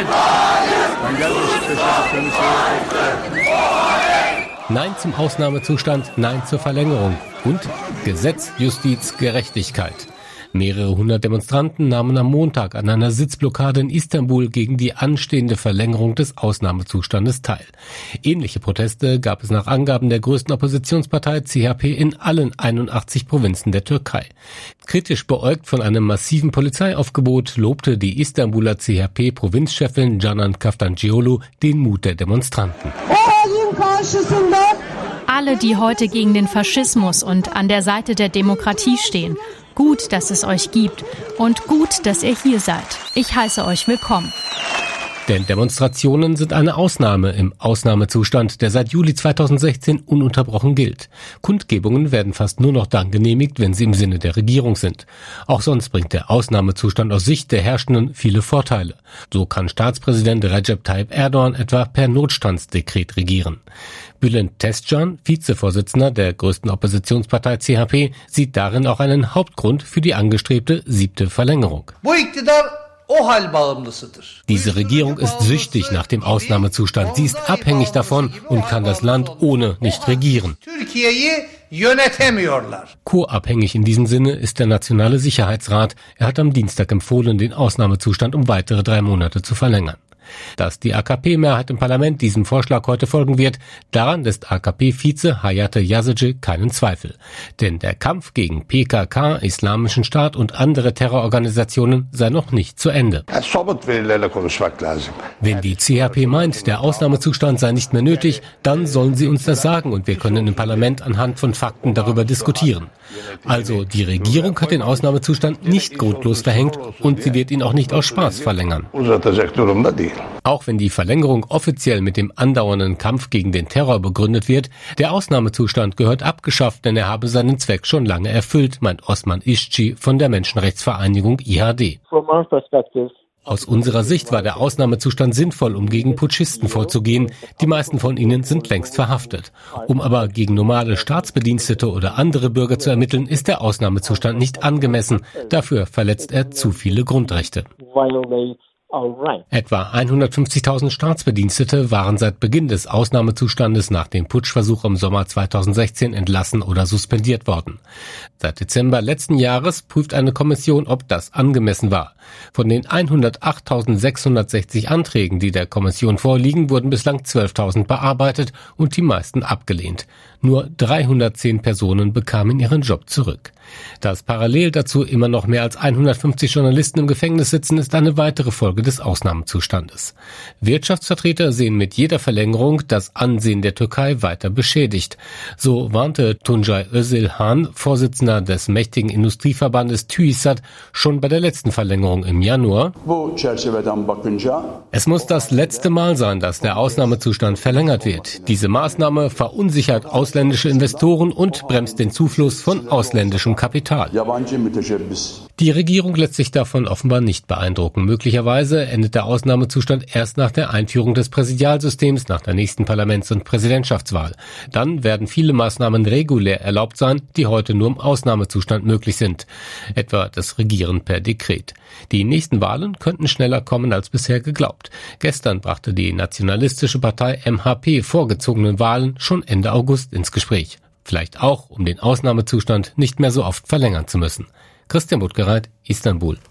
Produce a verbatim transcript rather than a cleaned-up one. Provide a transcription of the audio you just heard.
Nein zum Ausnahmezustand, Nein zur Verlängerung und Gesetz, Justiz, Gerechtigkeit. Mehrere hundert Demonstranten nahmen am Montag an einer Sitzblockade in Istanbul gegen die anstehende Verlängerung des Ausnahmezustandes teil. Ähnliche Proteste gab es nach Angaben der größten Oppositionspartei C H P in allen einundachtzig Provinzen der Türkei. Kritisch beäugt von einem massiven Polizeiaufgebot lobte die Istanbuler C H P-Provinzchefin Canan Kaftancıoğlu den Mut der Demonstranten. Alle, die heute gegen den Faschismus und an der Seite der Demokratie stehen. Gut, dass es euch gibt und gut, dass ihr hier seid. Ich heiße euch willkommen. Denn Demonstrationen sind eine Ausnahme im Ausnahmezustand, der seit Juli zweitausendsechzehn ununterbrochen gilt. Kundgebungen werden fast nur noch dann genehmigt, wenn sie im Sinne der Regierung sind. Auch sonst bringt der Ausnahmezustand aus Sicht der Herrschenden viele Vorteile. So kann Staatspräsident Recep Tayyip Erdoğan etwa per Notstandsdekret regieren. Bülent Tezcan, Vizevorsitzender der größten Oppositionspartei C H P, sieht darin auch einen Hauptgrund für die angestrebte siebte Verlängerung. Diese Regierung ist süchtig nach dem Ausnahmezustand. Sie ist abhängig davon und kann das Land ohne nicht regieren. Co-abhängig in diesem Sinne ist der Nationale Sicherheitsrat. Er hat am Dienstag empfohlen, den Ausnahmezustand um weitere drei Monate zu verlängern. Dass die A K P-Mehrheit im Parlament diesem Vorschlag heute folgen wird, daran lässt A K P-Vize Hayate Yazıcı keinen Zweifel. Denn der Kampf gegen P K K, Islamischen Staat und andere Terrororganisationen sei noch nicht zu Ende. Wenn die C H P meint, der Ausnahmezustand sei nicht mehr nötig, dann sollen sie uns das sagen und wir können im Parlament anhand von Fakten darüber diskutieren. Also die Regierung hat den Ausnahmezustand nicht grundlos verhängt und sie wird ihn auch nicht aus Spaß verlängern. Auch wenn die Verlängerung offiziell mit dem andauernden Kampf gegen den Terror begründet wird, der Ausnahmezustand gehört abgeschafft, denn er habe seinen Zweck schon lange erfüllt, meint Osman İşçi von der Menschenrechtsvereinigung I H D. Aus unserer Sicht war der Ausnahmezustand sinnvoll, um gegen Putschisten vorzugehen. Die meisten von ihnen sind längst verhaftet. Um aber gegen normale Staatsbedienstete oder andere Bürger zu ermitteln, ist der Ausnahmezustand nicht angemessen. Dafür verletzt er zu viele Grundrechte. Etwa hundertfünfzigtausend Staatsbedienstete waren seit Beginn des Ausnahmezustandes nach dem Putschversuch im Sommer zweitausendsechzehn entlassen oder suspendiert worden. Seit Dezember letzten Jahres prüft eine Kommission, ob das angemessen war. Von den hundertachttausendsechshundertsechzig Anträgen, die der Kommission vorliegen, wurden bislang zwölftausend bearbeitet und die meisten abgelehnt. Nur dreihundertzehn Personen bekamen ihren Job zurück. Dass parallel dazu immer noch mehr als hundertfünfzig Journalisten im Gefängnis sitzen, ist eine weitere Folge des Ausnahmezustandes. Wirtschaftsvertreter sehen mit jeder Verlängerung das Ansehen der Türkei weiter beschädigt. So warnte Tuncay Özilhan, Vorsitzender des mächtigen Industrieverbandes TÜİSAT, schon bei der letzten Verlängerung im Januar: Es muss das letzte Mal sein, dass der Ausnahmezustand verlängert wird. Diese Maßnahme verunsichert ausländische Investoren und bremst den Zufluss von ausländischem Kapital. Die Regierung lässt sich davon offenbar nicht beeindrucken. Möglicherweise endet der Ausnahmezustand erst nach der Einführung des Präsidialsystems, nach der nächsten Parlaments- und Präsidentschaftswahl. Dann werden viele Maßnahmen regulär erlaubt sein, die heute nur im Ausnahmezustand möglich sind. Etwa das Regieren per Dekret. Die nächsten Wahlen könnten schneller kommen als bisher geglaubt. Gestern brachte die nationalistische Partei M H P vorgezogenen Wahlen schon Ende August ins Gespräch. Vielleicht auch, um den Ausnahmezustand nicht mehr so oft verlängern zu müssen. Christian Buttgereit, Istanbul.